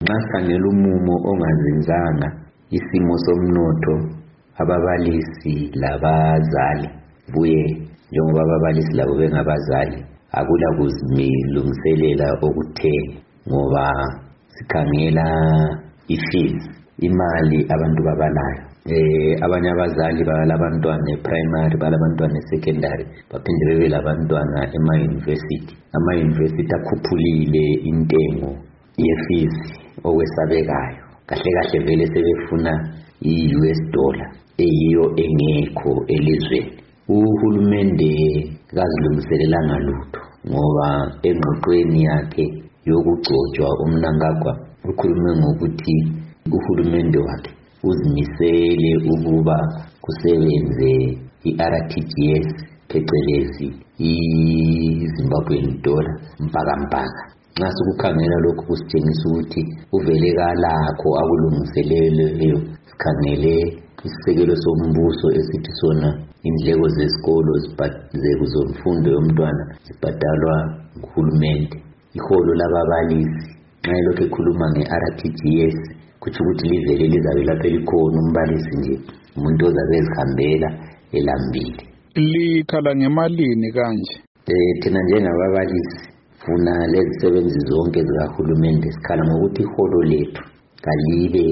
Nxa sikhangela umumo ongazinzanga, isimo somnotho, ababalisi labazali buye njengoba ababalisi labo bengabazali akula kuzilungiselela okuthe ngoba sikhangela ifees, imali abantu babalayo. Abanye abazali balabantwana e-primary, balabantwana e-secondary, baphinde bebe labantwana ema-university. Ama-university akhuphulile intengo ye-fees okwesabekayo. Kahle kahle vele sebefuna i-US dollar eyiyo engekho elizweni. Uhulumende kazilungiselelanga lutho ngoba engxoxweni yakhe yokugcotshwa uMnangagwa ukhulume ngokuthi uhulumende wakhe uzimisele ukuba kusebenze i-RTGS phecelezi i-Zimbabwean dollar mpaka. Nxa sikukhangela lokhu kusitshengisa ukuthi uvele kalakho akulungiseleleyo. Sikhangele isisekelo sombuso esithi sona indleko zesikolo zomfundo yomntwana zibhadalwa nguhulumende. Iholo lababalisi nxa lokho ekhuluma nge-RTGS kuthi ukuthi livele lizabe lapho likhona umbalisi nje umuntu ozabe ezihambela elambile. Likhala ngemalini kanje? Thina njengababalisi funa lezisebenzi zonke zikahulumende sikhala ngokuthi iholo lethu kalibe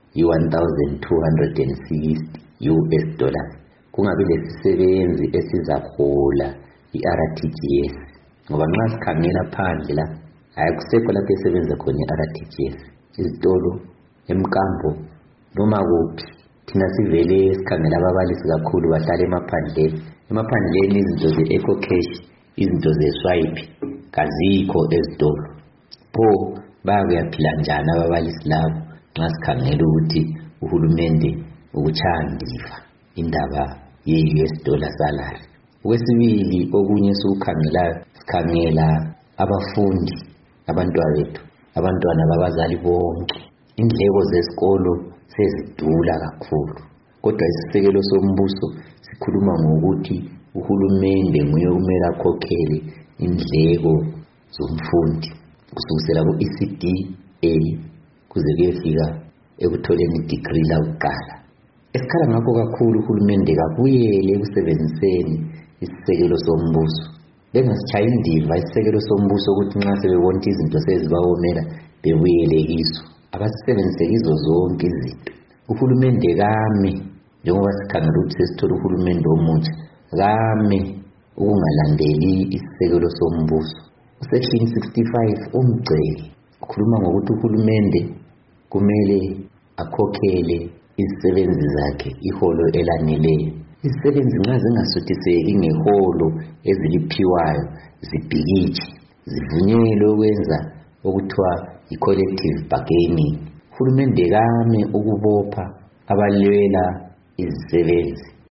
$1,260 US dollars. Kungabi lesisebenzi esizahola i-RTGS ngoba nxa sikhangela phandle la akusekho lapho esebenza khona i-RTGS. Izitolo, emkambo, noma kuphi thina sivele sikhangela ababalisi kakhulu bahlala emaphandleni. Emaphandleni izinto ze-eco cash, izinto ze-swipe kazikho ezitolo. Pho bayakuyaphila njani ababalisi labo nxa sikhangela ukuthi uhulumende ukutshaya ndiva indaba ye-US dollar salary? Okwesibili, okunye sikukhangelayo, sikhangela abafundi, abantwana babazali bonke. Indleko zesikolo sezidula kakhulu, kodwa isisekelo sombuso sikhuluma ngokuthi uhulumende nguye kumele akhokhele indleko zomfundi kusukela ku-ECD A kuze kuyefika ekutholeni i-degree lakuqala. Esikhala ngakho kakhulu uhulumende kabuyele ekusebenziseni isisekelo sombuso. Bengasitshayi indiva isisekelo sombuso ukuthi nxa sebebona izinto sezibawomela bebuyele kiso. Abasisebenzise kizo zonke izinto. Uhulumende kame, njengoba sikhangela ukuthi sesithola uhulumende omutsha, kame ukungalandeli isisekelo sombuso. Section 65 umgceke ukhuluma ngokuthi uhulumende kumele akhokhele izisebenzi zakhe iholo elaneleyo. Izisebenzi nxa zingasuthiseki ngeholo eziliphiwayo, zibhikitshe, zivunyelwe ukwenza okuthiwa i-collective bargaining. Uhulumende kame ukubopha abalwela izisebenzi